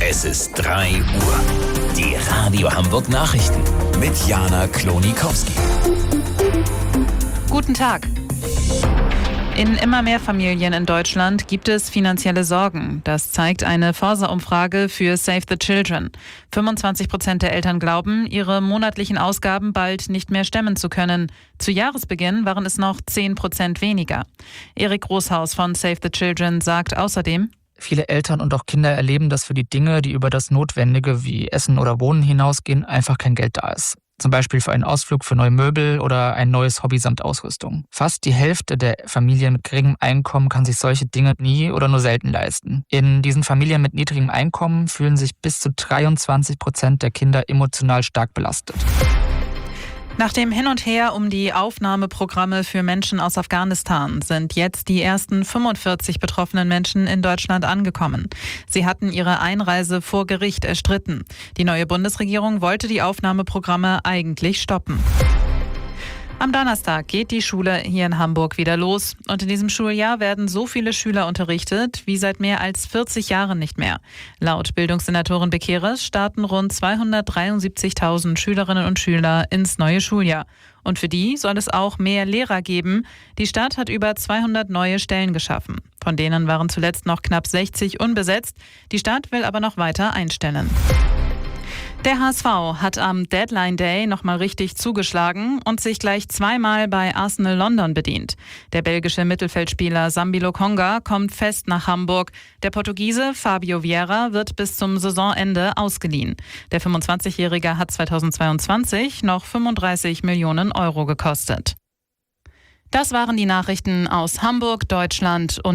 Es ist 3 Uhr. Die Radio Hamburg Nachrichten mit Jana Klonikowski. Guten Tag. In immer mehr Familien in Deutschland gibt es finanzielle Sorgen. Das zeigt eine Forsa-Umfrage für Save the Children. 25% der Eltern glauben, ihre monatlichen Ausgaben bald nicht mehr stemmen zu können. Zu Jahresbeginn waren es noch 10% weniger. Erik Großhaus von Save the Children sagt außerdem: Viele Eltern und auch Kinder erleben, dass für die Dinge, die über das Notwendige wie Essen oder Wohnen hinausgehen, einfach kein Geld da ist. Zum Beispiel für einen Ausflug, für neue Möbel oder ein neues Hobby samt Ausrüstung. Fast die Hälfte der Familien mit geringem Einkommen kann sich solche Dinge nie oder nur selten leisten. In diesen Familien mit niedrigem Einkommen fühlen sich bis zu 23% der Kinder emotional stark belastet. Nach dem Hin und Her um die Aufnahmeprogramme für Menschen aus Afghanistan sind jetzt die ersten 45 betroffenen Menschen in Deutschland angekommen. Sie hatten ihre Einreise vor Gericht erstritten. Die neue Bundesregierung wollte die Aufnahmeprogramme eigentlich stoppen. Am Donnerstag geht die Schule hier in Hamburg wieder los. Und in diesem Schuljahr werden so viele Schüler unterrichtet wie seit mehr als 40 Jahren nicht mehr. Laut Bildungssenatorin Bekeres starten rund 273.000 Schülerinnen und Schüler ins neue Schuljahr. Und für die soll es auch mehr Lehrer geben. Die Stadt hat über 200 neue Stellen geschaffen. Von denen waren zuletzt noch knapp 60 unbesetzt. Die Stadt will aber noch weiter einstellen. Der HSV hat am Deadline Day nochmal richtig zugeschlagen und sich gleich zweimal bei Arsenal London bedient. Der belgische Mittelfeldspieler Sambi Lokonga kommt fest nach Hamburg. Der Portugiese Fabio Vieira wird bis zum Saisonende ausgeliehen. Der 25-Jährige hat 2022 noch 35 Millionen Euro gekostet. Das waren die Nachrichten aus Hamburg, Deutschland und